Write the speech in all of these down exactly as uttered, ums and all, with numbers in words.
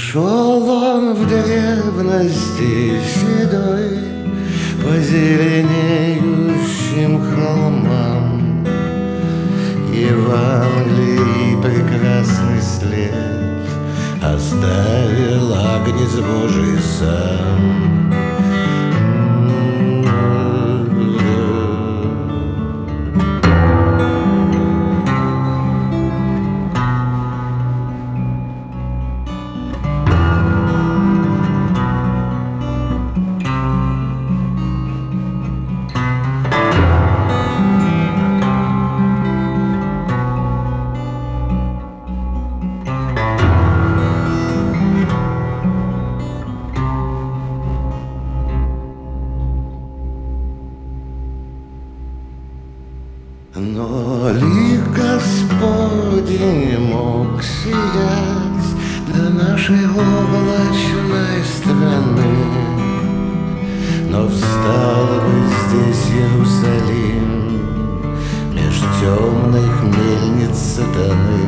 Шел он в древности седой по зеленеющим холмам, Евангелий прекрасный след оставил Агнец Божий сам. Но лик Господень не мог сиять до нашей облачной страны, но встал бы здесь Иерусалим меж темных мельниц сатаны.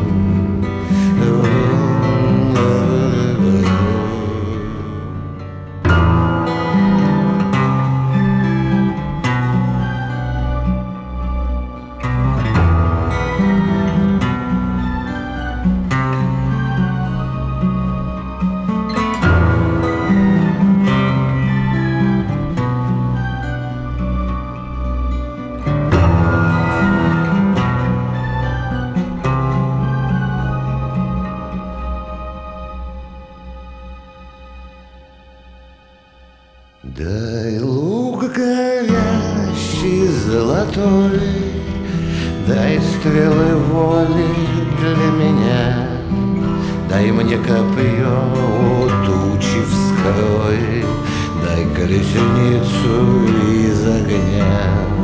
Дай лук горящий золотой, дай стрелы воли для меня, дай мне копье у тучи вскрой, дай колесницу из огня.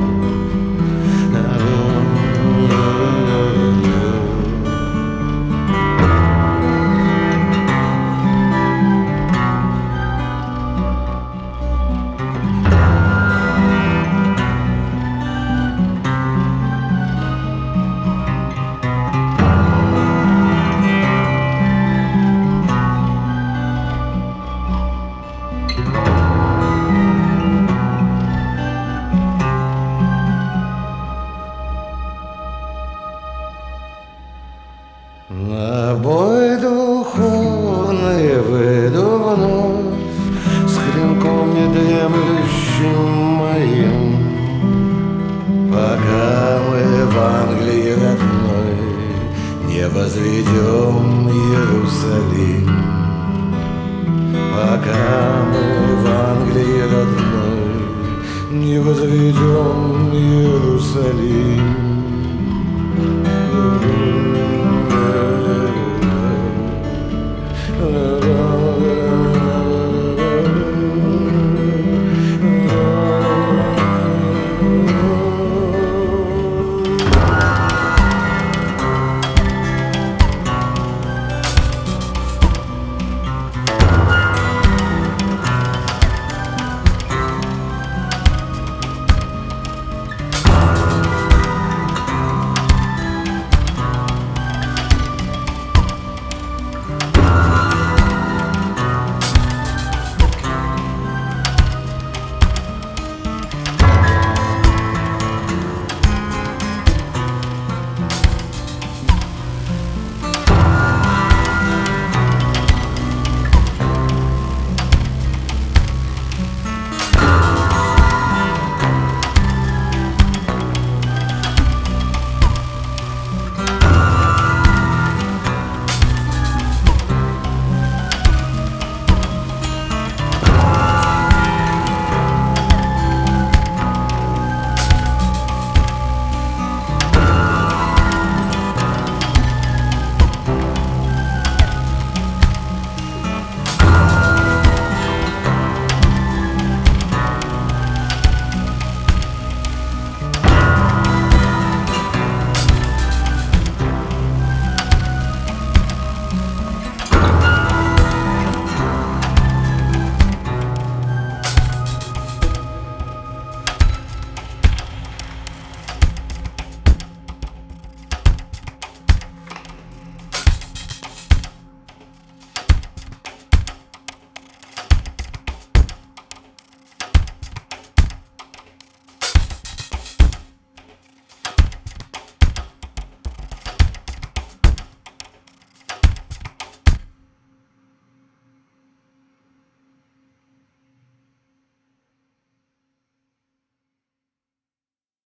На бой духовный выйду вновь с клинком недремлющим моим, пока мы в Англии родной не возведем Иерусалим. Пока мы в Англии родной не возведем Иерусалим.